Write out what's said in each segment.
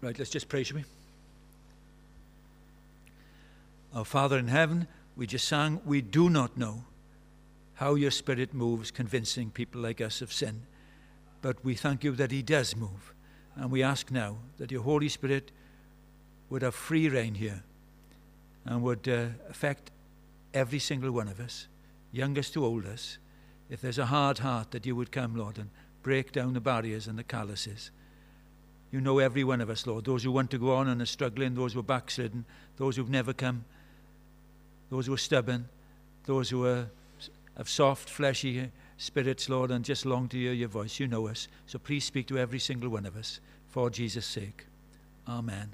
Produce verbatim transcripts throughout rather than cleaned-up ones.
Right, let's just pray, shall we? Our Father in heaven, we just sang, we do not know how your Spirit moves, convincing people like us of sin. But we thank you that he does move. And we ask now that your Holy Spirit would have free reign here and would uh, affect every single one of us, youngest to oldest. If there's a hard heart, that you would come, Lord, and break down the barriers and the calluses. You know every one of us, Lord, those who want to go on and are struggling, those who are backslidden, those who've never come, those who are stubborn, those who are, have soft, fleshy spirits, Lord, and just long to hear your voice. You know us. So please speak to every single one of us for Jesus' sake. Amen.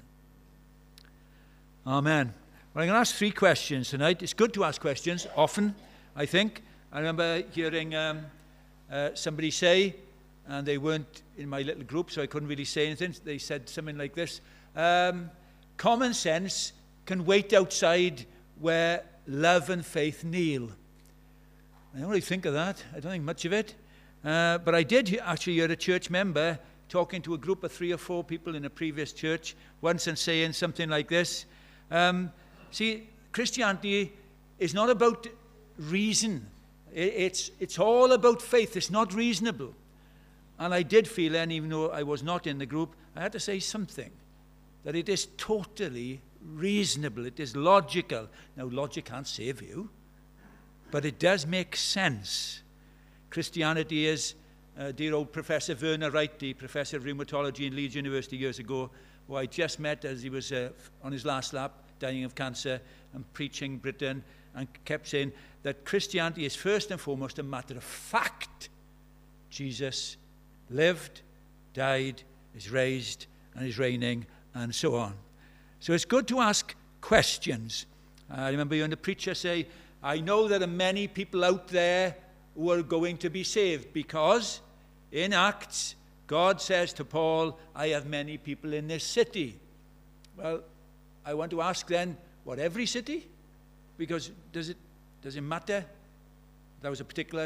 Amen. Well, I'm going to ask three questions tonight. It's good to ask questions, often, I think. I remember hearing um, uh, somebody say, and they weren't in my little group, so I couldn't really say anything. They said something like this. Um, common sense can wait outside where love and faith kneel. I don't really think of that. I don't think much of it. Uh, but I did actually hear a church member talking to a group of three or four people in a previous church once and saying something like this. Um, see, Christianity is not about reason. It, it's, it's all about faith. It's not reasonable. And I did feel then, even though I was not in the group, I had to say something. That it is totally reasonable. It is logical. Now, logic can't save you. But it does make sense. Christianity is, uh, dear old Professor Werner Wright, the professor of rheumatology in Leeds University years ago, who I just met as he was uh, on his last lap, dying of cancer, and preaching Britain, and kept saying that Christianity is first and foremost a matter of fact. Jesus lived, died, is raised, and is reigning, and so on. So it's good to ask questions. I remember hearing the preacher say, I know there are many people out there who are going to be saved because in Acts, God says to Paul, I have many people in this city. Well, I want to ask then, what, every city? Because does it, does it matter? That was a particular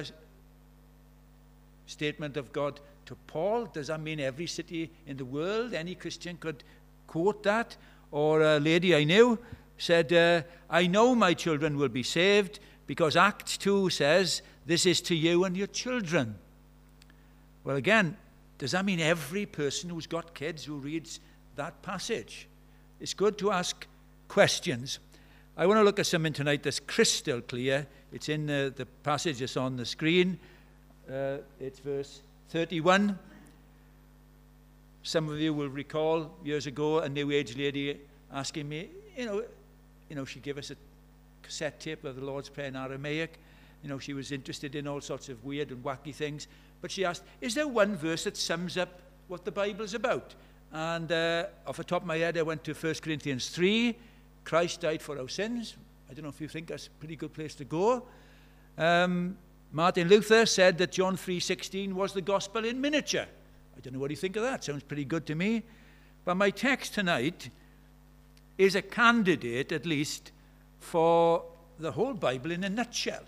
statement of God to Paul. Does that mean every city in the world? Any Christian could quote that? Or a lady I knew said, uh, I know my children will be saved because Acts two says, this is to you and your children. Well, again, does that mean every person who's got kids who reads that passage? It's good to ask questions. I want to look at something tonight that's crystal clear. It's in the, the passage that's on the screen. Uh, it's verse thirty-one. Some of you will recall years ago a New Age lady asking me, you know, you know, she gave us a cassette tape of the Lord's Prayer in Aramaic. You know, she was interested in all sorts of weird and wacky things. But she asked, is there one verse that sums up what the Bible's about? And uh, off the top of my head, I went to First Corinthians three. Christ died for our sins. I don't know if you think that's a pretty good place to go. Um, Martin Luther said that John three sixteen was the gospel in miniature. I don't know what you think of that. Sounds pretty good to me. But my text tonight is a candidate, at least, for the whole Bible in a nutshell.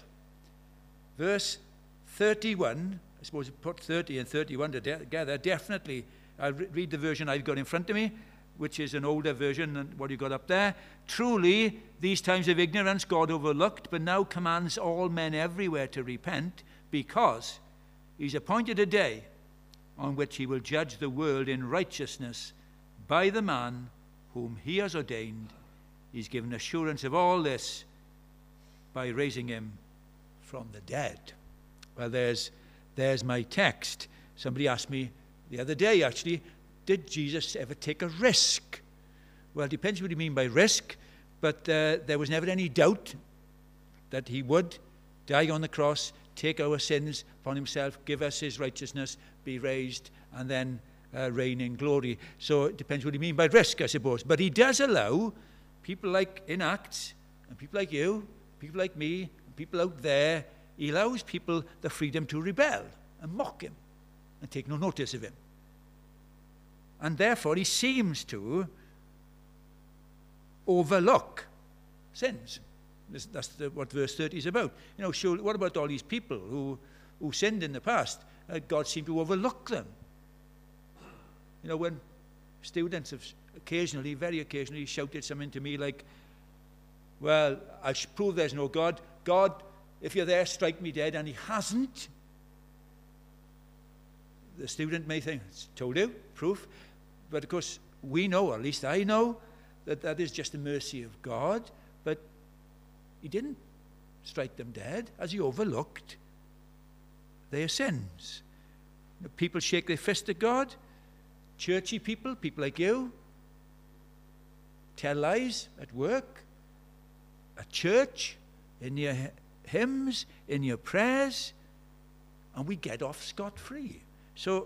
Verse thirty-one, I suppose you put thirty and thirty-one together, definitely. I'll re- read the version I've got in front of me, which is an older version than what you got up there. Truly, these times of ignorance God overlooked, but now commands all men everywhere to repent, because he's appointed a day on which he will judge the world in righteousness by the man whom he has ordained. He's given assurance of all this by raising him from the dead. Well, there's, there's my text. Somebody asked me the other day, actually, did Jesus ever take a risk? Well, it depends what you mean by risk, but uh, there was never any doubt that he would die on the cross, take our sins upon himself, give us his righteousness, be raised, and then uh, reign in glory. So it depends what you mean by risk, I suppose. But he does allow people like in Acts, and people like you, people like me, people out there, he allows people the freedom to rebel and mock him and take no notice of him. And therefore he seems to overlook sins. This, that's the, what verse thirty is about. You know, sure, what about all these people who, who sinned in the past? Uh, God seemed to overlook them. You know, when students of occasionally, very occasionally, shouted something to me like, well, I should prove there's no God. God, if you're there, strike me dead. And he hasn't. The student may think, told you, proof. But of course, we know, or at least I know, that that is just the mercy of God. But he didn't strike them dead, as he overlooked their sins. You know, people shake their fist at God. Churchy people, people like you, tell lies at work, at church, in your hymns, in your prayers, and we get off scot-free. So,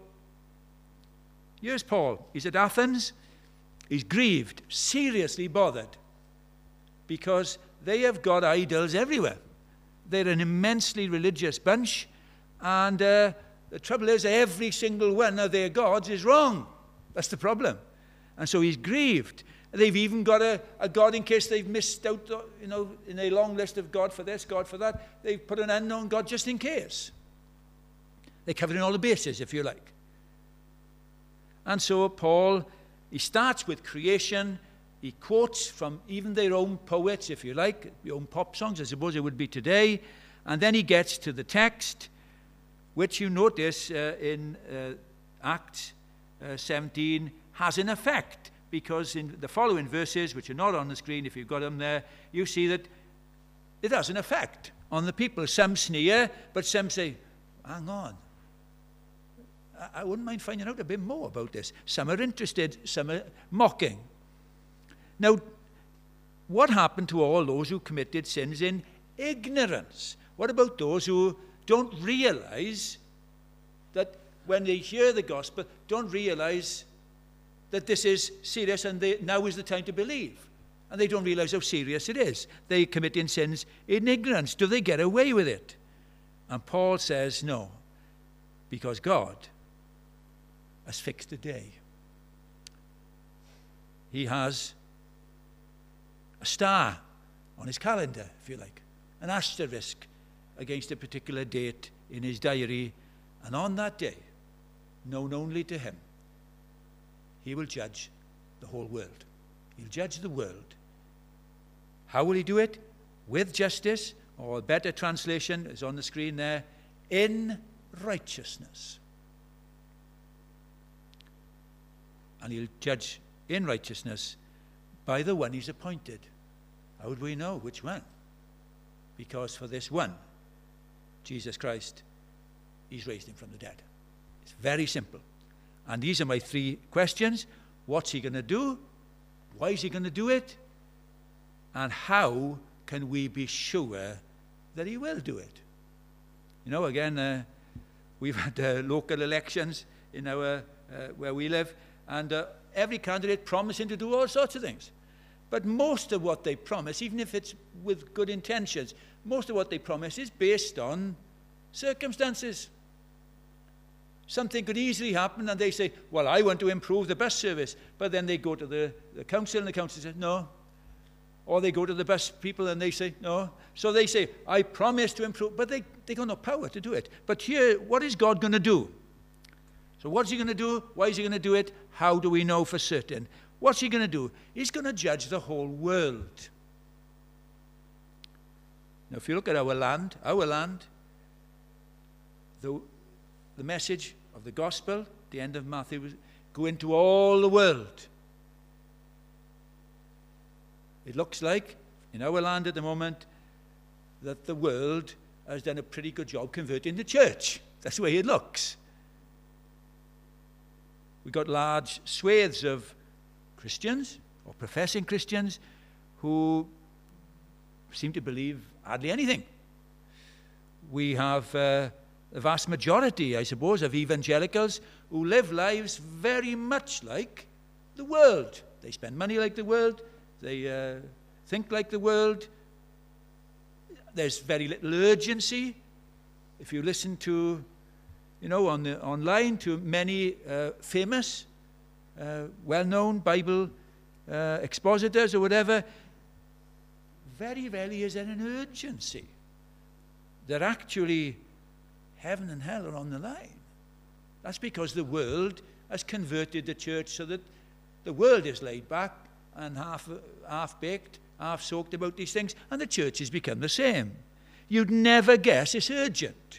here's Paul. He's at Athens. He's grieved, seriously bothered, because they have got idols everywhere. They're an immensely religious bunch, and uh, the trouble is every single one of their gods is wrong. That's the problem. And so he's grieved. They've even got a, a God in case they've missed out, you know, in a long list of God for this, God for that. They've put an unknown God just in case. They're covering all the bases, if you like. And so Paul, he starts with creation. He quotes from even their own poets, if you like, their own pop songs, I suppose it would be today. And then he gets to the text, which you notice uh, in uh, Acts uh, seventeen has an effect, because in the following verses, which are not on the screen if you've got them there, you see that it has an effect on the people. Some sneer, but some say, hang on, I, I wouldn't mind finding out a bit more about this. Some are interested, some are mocking. Now, what happened to all those who committed sins in ignorance? What about those who don't realize that when they hear the gospel, don't realize that this is serious and they, now is the time to believe? And they don't realize how serious it is. They committing sins in ignorance. Do they get away with it? And Paul says no, because God has fixed a day. He has a star on his calendar, if you like, an asterisk against a particular date in his diary, and on that day, known only to him, he will judge the whole world. He'll judge the world. How will he do it? With justice, or a better translation is on the screen there, in righteousness. And he'll judge in righteousness by the one he's appointed. How would we know which one? Because for this one, Jesus Christ, he's raised him from the dead. It's very simple. And these are my three questions. What's he going to do? Why is he going to do it? And how can we be sure that he will do it? You know, again, uh, we've had uh, local elections in our uh, where we live, and uh, every candidate promising to do all sorts of things. But most of what they promise, even if it's with good intentions, most of what they promise is based on circumstances. Something could easily happen, and they say, well, I want to improve the bus service. But then they go to the, the council, and the council says, no. Or they go to the bus people, and they say, no. So they say, I promise to improve. But they, they got no power to do it. But here, what is God going to do? So what's he going to do? Why is he going to do it? How do we know for certain? What's he going to do? He's going to judge the whole world. Now, if you look at our land, our land, the, the message of the gospel, the end of Matthew, was go into all the world. It looks like, in our land at the moment, that the world has done a pretty good job converting the church. That's the way it looks. We've got large swathes of Christians, or professing Christians, who seem to believe hardly anything. We have uh, the vast majority, I suppose, of evangelicals who live lives very much like the world. They spend money like the world. They uh, think like the world. There's very little urgency. If you listen to, you know, on the online to many uh, famous, uh, well-known Bible uh, expositors or whatever, very rarely is there an urgency that actually heaven and hell are on the line. That's because the world has converted the church so that The world is laid back and half, half-baked, half-soaked about these things, and the church has become the same. You'd never guess it's urgent.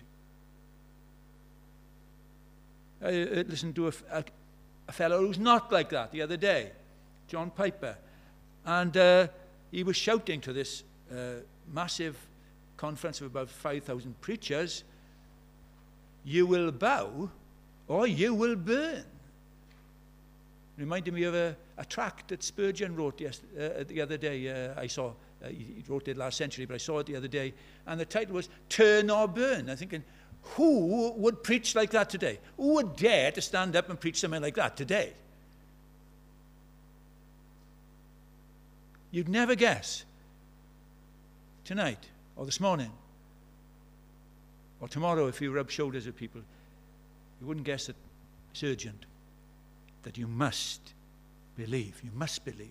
I listened to a, a, a fellow who's not like that the other day, John Piper, and uh, he was shouting to this uh, massive conference of about five thousand preachers, "You will bow or you will burn." Reminded me of a, a tract that Spurgeon wrote yes, uh, the other day. Uh, I saw, uh, he wrote it last century, but I saw it the other day. And the title was "Turn or Burn." I'm thinking, who would preach like that today? Who would dare to stand up and preach something like that today? You'd never guess. Tonight, or this morning, or tomorrow, if you rub shoulders with people, you wouldn't guess that it's urgent, that you must believe. You must believe.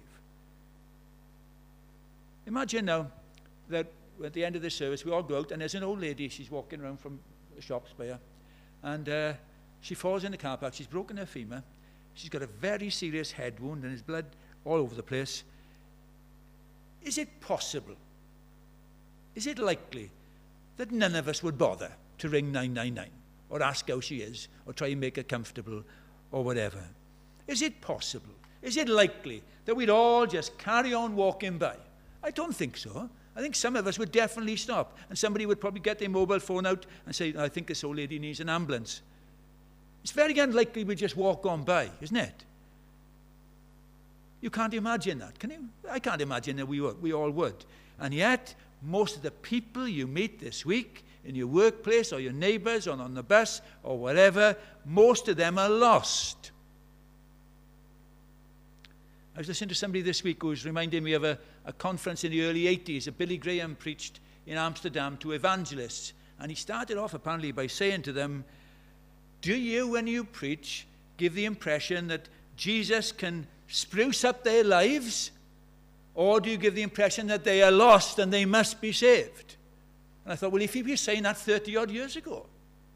Imagine now that at the end of the service, we all go out, and there's an old lady, she's walking around from the shops by her, and uh, she falls in the car park. She's broken her femur. She's got a very serious head wound, and there's blood all over the place. Is it possible? Is it likely that none of us would bother to ring nine nine nine or ask how she is or try and make her comfortable or whatever? Is it possible? Is it likely that we'd all just carry on walking by? I don't think so. I think some of us would definitely stop, and somebody would probably get their mobile phone out and say, "I think this old lady needs an ambulance." It's very unlikely we'd just walk on by, isn't it? You can't imagine that, can you? I can't imagine that we would, we all would. And yet, most of the people you meet this week in your workplace or your neighbors or on the bus or whatever, most of them are lost. I was listening to somebody this week who was reminding me of a, a conference in the early eighties that Billy Graham preached in Amsterdam to evangelists. And he started off apparently by saying to them, "Do you, when you preach, give the impression that Jesus can spruce up their lives? Or do you give the impression that they are lost and they must be saved?" And I thought, well, if he was saying that thirty odd years ago,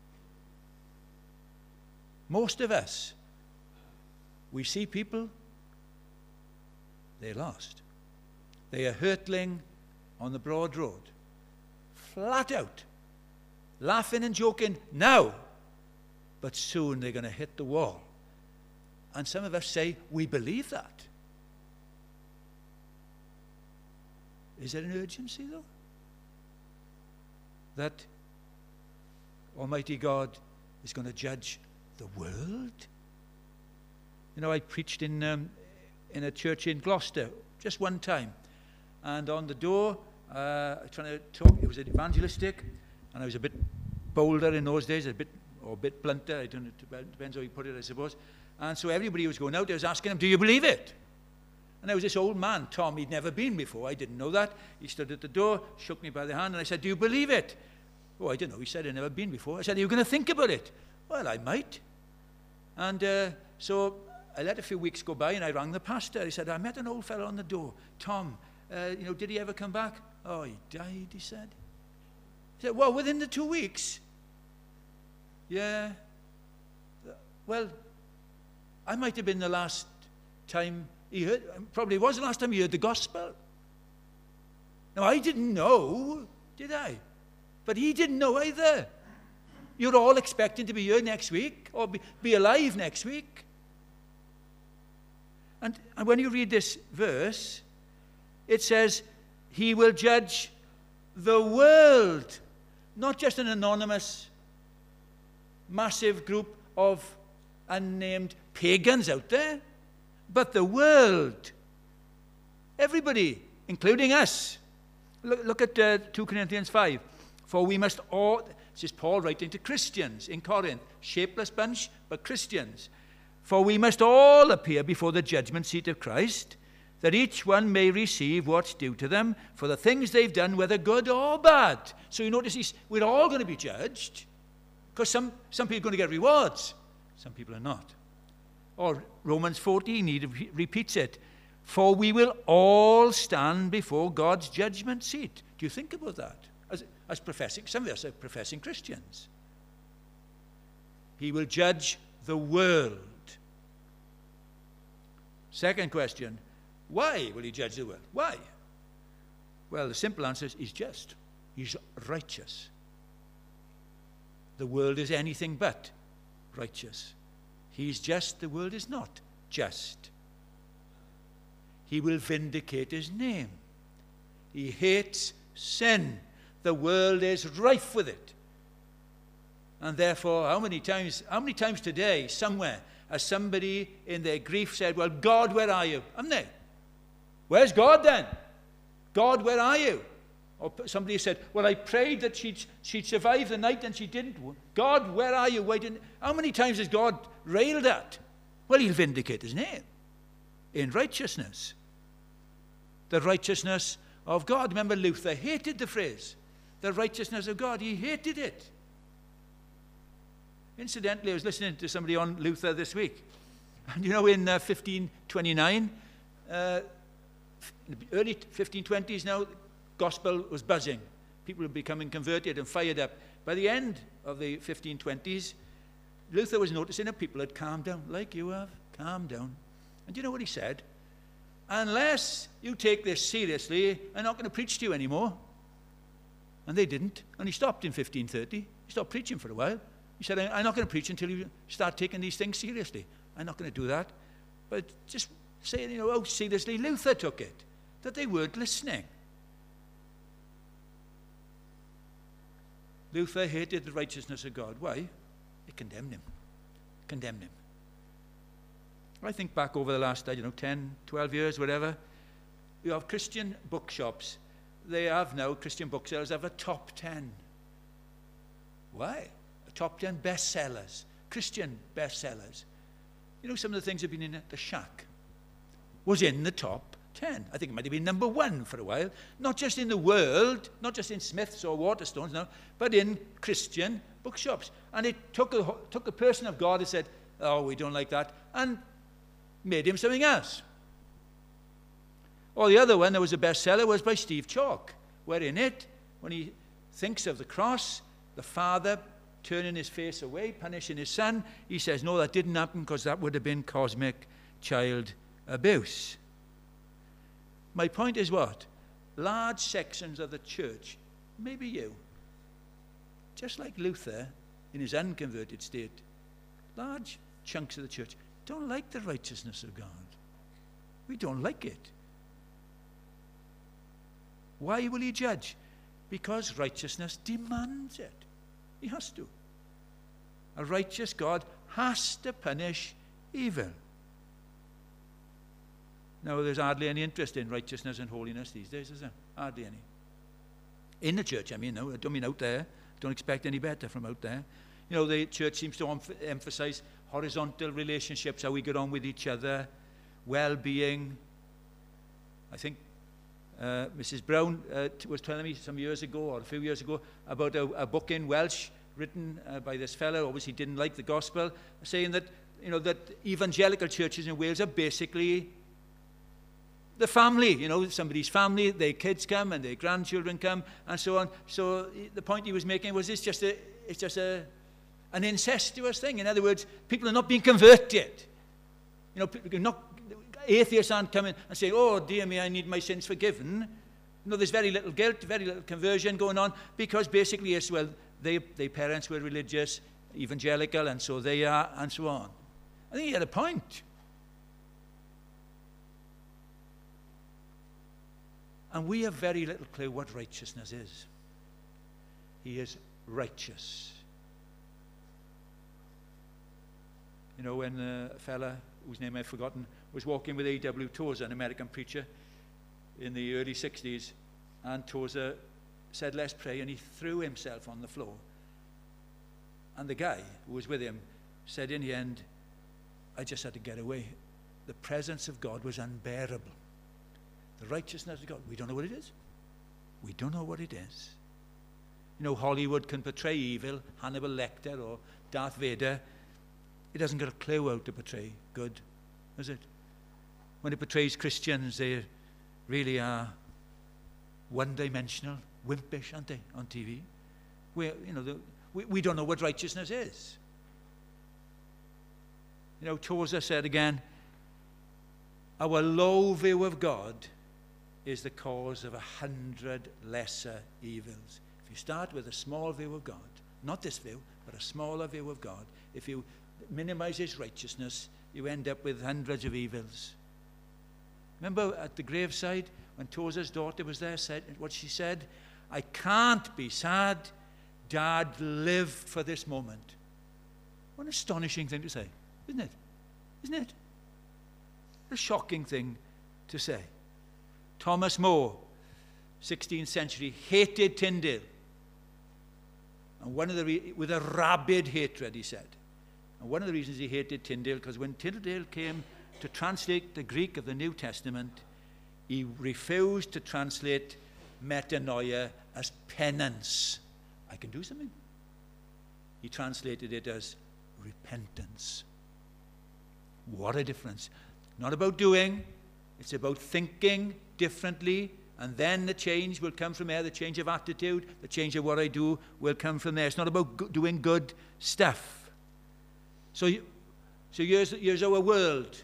most of us, we see people, they're lost. They are hurtling on the broad road, flat out, laughing and joking now, but soon they're going to hit the wall. And some of us say, we believe that. Is there an urgency, though? That Almighty God is going to judge the world? You know, I preached in um, in a church in Gloucester just one time, and on the door, uh, trying to talk, it was evangelistic, and I was a bit bolder in those days, a bit or a bit blunter. I don't know, it depends how you put it, I suppose. And so everybody was going out, I was asking him, "Do you believe it?" And there was this old man, Tom, he'd never been before. I didn't know that. He stood at the door, shook me by the hand, and I said, "Do you believe it?" "Oh, I don't know." He said, "I've never been before." I said, "Are you going to think about it?" "Well, I might." And uh, so I let a few weeks go by, and I rang the pastor. He said, "I met an old fellow on the door. Tom, uh, you know, did he ever come back?" "Oh, he died," he said. He said, "Well, within the two weeks?" "Yeah. Well, I might have been the last time he heard, probably was the last time he heard the gospel." Now, I didn't know, did I? But he didn't know either. You're all expecting to be here next week, or be, be alive next week. And, and when you read this verse, it says, he will judge the world, not just an anonymous, massive group of unnamed pagans out there, but the world. Everybody, including us. Look, look at uh, two Corinthians five. For we must all, this is Paul writing to Christians in Corinth, shapeless bunch, but Christians. For we must all appear before the judgment seat of Christ, that each one may receive what's due to them for the things they've done, whether good or bad. So you notice he's, we're all going to be judged, because some, some people are going to get rewards. Some people are not. Or Romans fourteen, he repeats it. For we will all stand before God's judgment seat. Do you think about that? As, as professing, some of us are professing Christians. He will judge the world. Second question, why will he judge the world? Why? Well, the simple answer is he's just. He's righteous. The world is anything but righteous. He's just, the world is not just. He will vindicate his name. He hates sin. The world is rife with it. And therefore, how many times, how many times today, somewhere, has somebody in their grief said, well, God, where are you? Haven't they? Where's God then? God, where are you? Or somebody said, well, I prayed that she'd, she'd survive the night and she didn't. God, where are you? Why didn't... How many times has God railed at? Well, he'll vindicate his name in righteousness. The righteousness of God. Remember, Luther hated the phrase, the righteousness of God. He hated it. Incidentally, I was listening to somebody on Luther this week. And you know, in uh, fifteen twenty-nine, uh, in the early fifteen twenties now, gospel was buzzing. People were becoming converted and fired up. By the end of the fifteen twenties, Luther was noticing that people had calmed down, like you have, calmed down. And do you know what he said? Unless you take this seriously, I'm not going to preach to you anymore. And they didn't. And he stopped in fifteen thirty. He stopped preaching for a while. He said, I'm not going to preach until you start taking these things seriously. I'm not going to do that. But just saying, you know, how seriously Luther took it, that they weren't listening. Luther hated the righteousness of God. Why? It condemned him. Condemned him. I think back over the last, I don't know, ten, twelve years, whatever, you have Christian bookshops. They have now, Christian booksellers have a top ten. Why? A top ten bestsellers, Christian bestsellers. You know, some of the things have been in it. The Shack was in the top ten. I think it might have been number one for a while. Not just in the world, not just in Smith's or Waterstones, no, but in Christian bookshops. And it took a, took a person of God and said, oh, we don't like that, and made him something else. Or the other one that was a bestseller was by Steve Chalk, where in it, when he thinks of the cross, the Father turning his face away, punishing his Son, he says, no, that didn't happen because that would have been cosmic child abuse. My point is what? Large sections of the church, maybe you, just like Luther in his unconverted state, large chunks of the church don't like the righteousness of God. We don't like it. Why will he judge? Because righteousness demands it. He has to. A righteous God has to punish evil. Now, there's hardly any interest in righteousness and holiness these days, is there? Hardly any. In the church, I mean, no, I don't mean out there. Don't expect any better from out there. You know, the church seems to emph- emphasize horizontal relationships, how we get on with each other, well-being. I think uh, Missus Brown uh, t- was telling me some years ago, or a few years ago, about a, a book in Welsh written uh, by this fellow, obviously didn't like the gospel, saying that, you know, that evangelical churches in Wales are basically the family, you know, somebody's family, their kids come and their grandchildren come and so on. So the point he was making was it's just a, it's just a, an incestuous thing. In other words, people are not being converted. You know, people are not, atheists aren't coming and saying, oh, dear me, I need my sins forgiven. You know, there's very little guilt, very little conversion going on because basically it's, well, they, their parents were religious, evangelical, and so they are, and so on. I think he had a point. And we have very little clue what righteousness is. He is righteous. You know, when a fella, whose name I've forgotten, was walking with A W Tozer, an American preacher, in the early sixties, and Tozer said, let's pray, and he threw himself on the floor. And the guy who was with him said, in the end, I just had to get away. The presence of God was unbearable. The righteousness of God, we don't know what it is. We don't know what it is. You know, Hollywood can portray evil, Hannibal Lecter or Darth Vader. It doesn't get a clue how to portray good, does it? When it portrays Christians, they really are one-dimensional, wimpish, aren't they, on T V? We, you know, the, we, we don't know what righteousness is. You know, Tozer said again, Our low view of God is the cause of a hundred lesser evils. If you start with a small view of God, not this view, but a smaller view of God, if you minimize his righteousness, you end up with hundreds of evils. Remember at the graveside, when Toza's daughter was there, said what she said, I can't be sad. Dad lived for this moment. What an astonishing thing to say, isn't it? Isn't it? A shocking thing to say. Thomas More, sixteenth century, hated Tyndale. And one of the re- with a rabid hatred, he said. And one of the reasons he hated Tyndale, because when Tyndale came to translate the Greek of the New Testament, he refused to translate metanoia as penance. I can do something. He translated it as repentance. What a difference. Not about doing, it's about thinking differently, and then the change will come from there. The change of attitude, the change of what I do will come from there. It's not about go- doing good stuff. So, so here's, here's our world.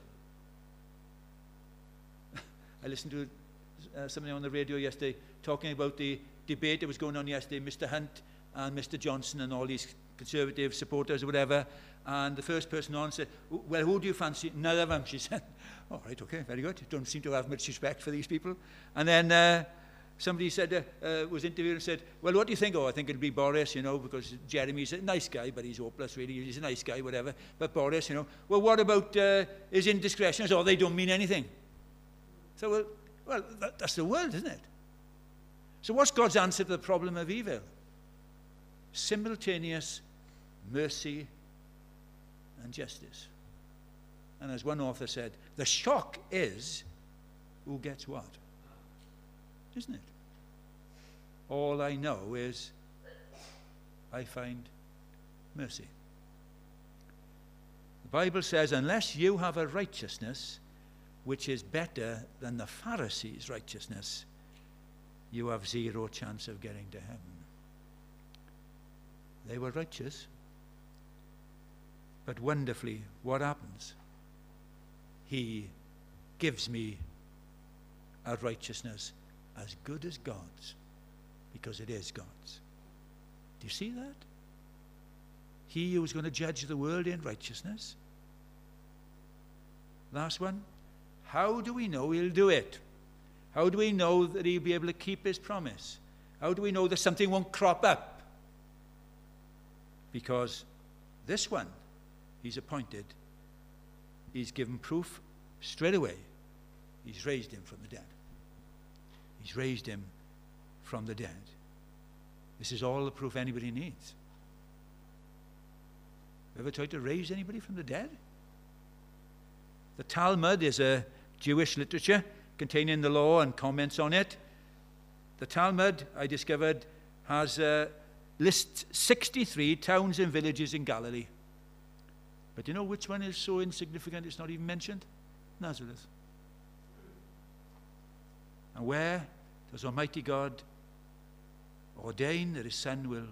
I listened to uh, something on the radio yesterday talking about the debate that was going on yesterday, Mister Hunt and Mister Johnson and all these Conservative supporters or whatever. And the first person on said, well, who do you fancy? None of them, she said. All right, okay, very good. You don't seem to have much respect for these people. And then uh, somebody said, uh, uh, was interviewed and said, well, what do you think? Oh, I think it'll be Boris, you know, because Jeremy's a nice guy, but he's hopeless, really. He's a nice guy, whatever. But Boris, you know, well, what about uh, his indiscretions? Oh, they don't mean anything. So, well, well that, that's the world, isn't it? So what's God's answer to the problem of evil? Simultaneous mercy and justice. And as one author said, the shock is who gets what? Isn't it? All I know is I find mercy. The Bible says, unless you have a righteousness which is better than the Pharisees' righteousness, you have zero chance of getting to heaven. They were righteous. But wonderfully, what happens? He gives me a righteousness as good as God's, because it is God's. Do you see that? He who is going to judge the world in righteousness. Last one. How do we know he'll do it? How do we know that he'll be able to keep his promise? How do we know that something won't crop up? Because this one he's appointed, he's given proof straight away. He's raised him from the dead. He's raised him from the dead. This is all the proof anybody needs. Ever tried to raise anybody from the dead? The Talmud is a Jewish literature containing the law and comments on it. The Talmud, I discovered, has uh, lists sixty-three towns and villages in Galilee. But you know which one is so insignificant it's not even mentioned? Nazareth. And where does Almighty God ordain that his son will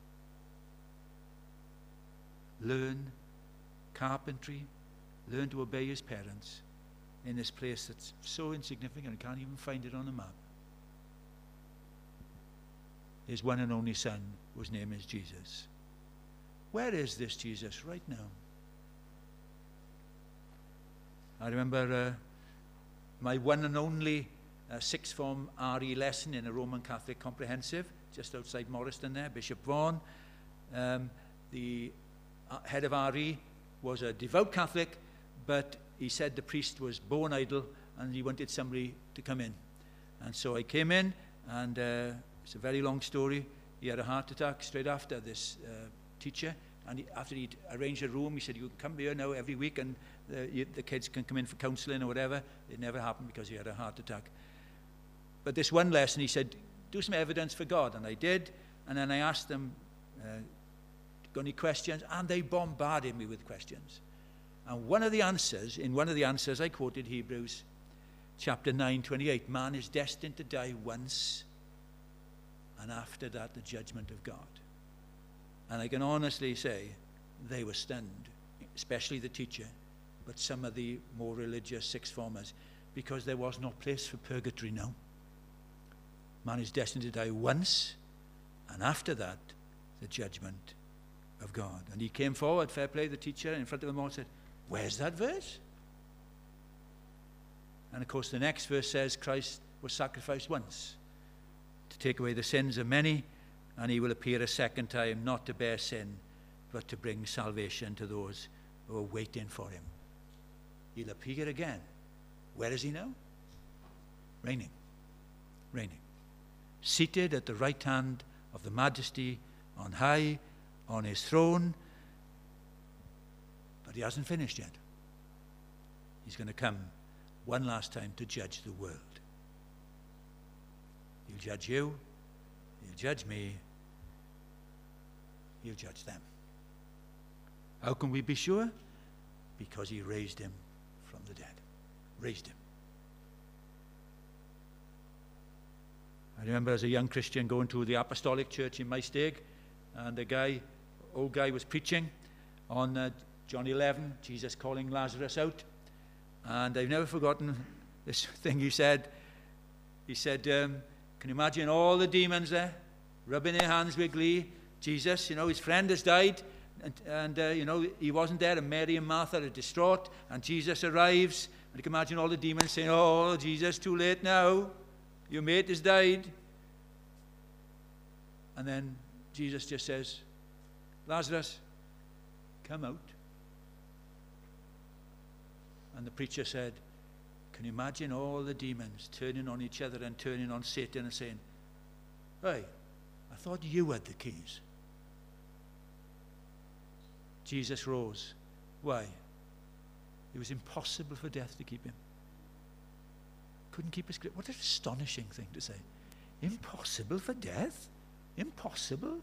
learn carpentry, learn to obey his parents in this place that's so insignificant I can't even find it on the map? His one and only son, whose name is Jesus. Where is this Jesus right now? I remember uh, my one and only uh, sixth form R E lesson in a Roman Catholic comprehensive, just outside Morriston there, Bishop Vaughan. Um, the uh, head of R E was a devout Catholic, but he said the priest was born idle and he wanted somebody to come in. And so I came in, and uh, it's a very long story. He had a heart attack straight after, this uh, teacher. And he, after he'd arranged a room, he said, you can come here now every week and the, you, the kids can come in for counselling or whatever. It never happened because he had a heart attack. But this one lesson, he said, do some evidence for God. And I did. And then I asked them, uh, got any questions? And they bombarded me with questions. And one of the answers, in one of the answers, I quoted Hebrews chapter nine, twenty-eight. Man is destined to die once, and after that, the judgment of God. And I can honestly say, they were stunned, especially the teacher, but some of the more religious sixth formers, because there was no place for purgatory now. Man is destined to die once, and after that, the judgment of God. And he came forward, fair play, the teacher, in front of them all, said, where's that verse? And of course the next verse says Christ was sacrificed once to take away the sins of many, and he will appear a second time, not to bear sin, but to bring salvation to those who are waiting for him. He'll appear again. Where is he now? Reigning. Reigning. Seated at the right hand of the Majesty on high, on his throne. But he hasn't finished yet. He's going to come one last time to judge the world. He'll judge you. He'll judge me. He'll judge them. How can we be sure? Because he raised him from the dead. Raised him. I remember as a young Christian going to the Apostolic Church in Maesteg, and a guy, old guy, was preaching on uh, John eleven, Jesus calling Lazarus out. And I've never forgotten this thing he said. He said, um, can you imagine all the demons there, rubbing their hands with glee? Jesus, you know, his friend has died, and, and uh, you know, he wasn't there, and Mary and Martha are distraught, and Jesus arrives, and you can imagine all the demons saying, oh, Jesus, too late now. Your mate has died. And then Jesus just says, Lazarus, come out. And the preacher said, can you imagine all the demons turning on each other and turning on Satan and saying, hey, I thought you had the keys. Jesus rose. Why? It was impossible for death to keep him. Couldn't keep his grip. What an astonishing thing to say. Impossible for death? Impossible?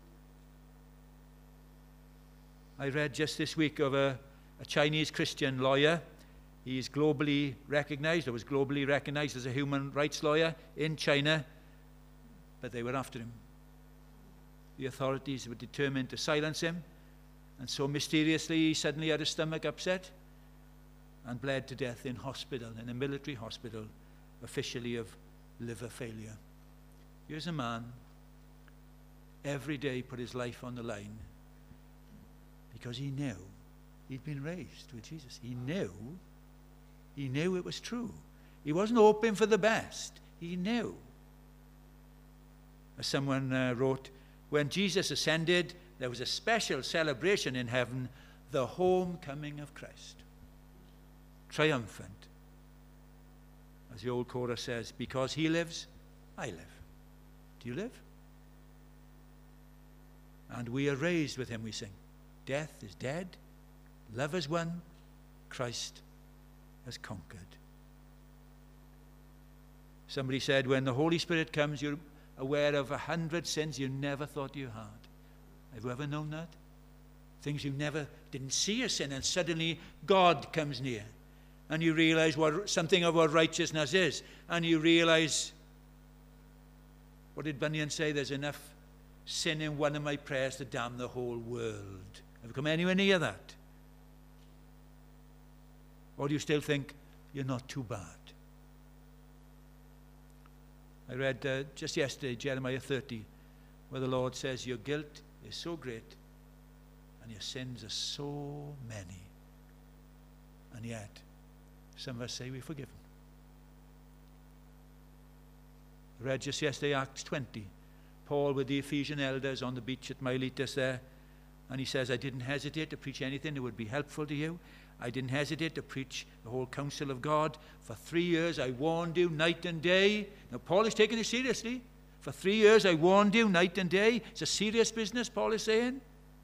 I read just this week of a, a Chinese Christian lawyer. He's globally recognized, or was globally recognized as a human rights lawyer in China, but they were after him. The authorities were determined to silence him, and so mysteriously he suddenly had his stomach upset and bled to death in hospital, in a military hospital, officially of liver failure. Here's a man every day put his life on the line because he knew he'd been raised with Jesus. He knew, he knew it was true. He wasn't hoping for the best. He knew. As someone uh, wrote, when Jesus ascended, there was a special celebration in heaven, the homecoming of Christ. Triumphant. As the old chorus says, because he lives, I live. Do you live? And we are raised with him, we sing. Death is dead, love has won, Christ has conquered. Somebody said, when the Holy Spirit comes, you're aware of a hundred sins you never thought you had. Have you ever known that? Things you never didn't see a sin, and suddenly God comes near. And you realize what something of what righteousness is. And you realize, what did Bunyan say? There's enough sin in one of my prayers to damn the whole world. Have you come anywhere near that? Or do you still think you're not too bad? I read uh, just yesterday, Jeremiah thirty, where the Lord says, your guilt is so great and your sins are so many. And yet, some of us say we're forgiven. I read just yesterday, Acts twenty. Paul with the Ephesian elders on the beach at Miletus there. And he says, I didn't hesitate to preach anything that would be helpful to you. I didn't hesitate to preach the whole counsel of God. For three years I warned you night and day. Now Paul is taking it seriously. For three years I warned you night and day. It's a serious business, Paul is saying.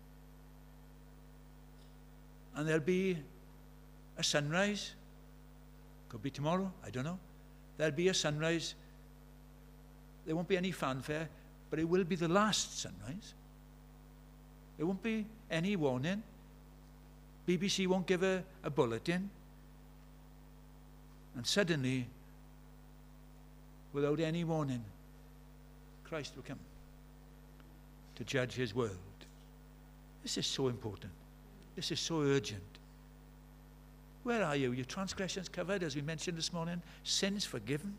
And there'll be a sunrise. Could be tomorrow, I don't know. There'll be a sunrise. There won't be any fanfare, but it will be the last sunrise. There won't be any warning. B B C won't give a, a bulletin. And suddenly, without any warning, Christ will come to judge his world. This is so important. This is so urgent. Where are you? Your transgressions covered, as we mentioned this morning. Sins forgiven.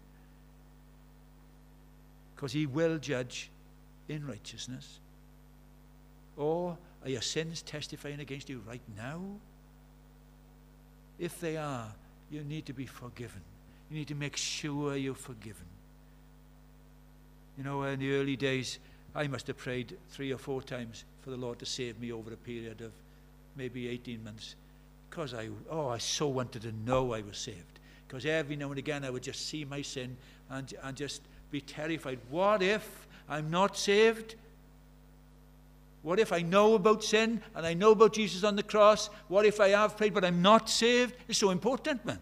Because he will judge in righteousness. Or are your sins testifying against you right now? If they are, you need to be forgiven. You need to make sure you're forgiven. You know, in the early days, I must have prayed three or four times for the Lord to save me over a period of maybe eighteen months. Because I, oh, I so wanted to know I was saved. Because every now and again I would just see my sin and, and just be terrified. What if I'm not saved? What if I know about sin and I know about Jesus on the cross? What if I have prayed but I'm not saved? It's so important, man.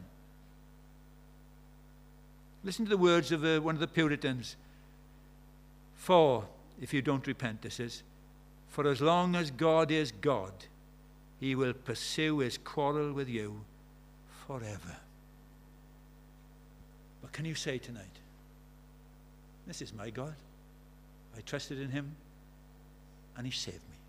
Listen to the words of uh, one of the Puritans. For, if you don't repent, this is, for as long as God is God, he will pursue his quarrel with you forever. But can you say tonight, this is my God. I trusted in him and he saved me.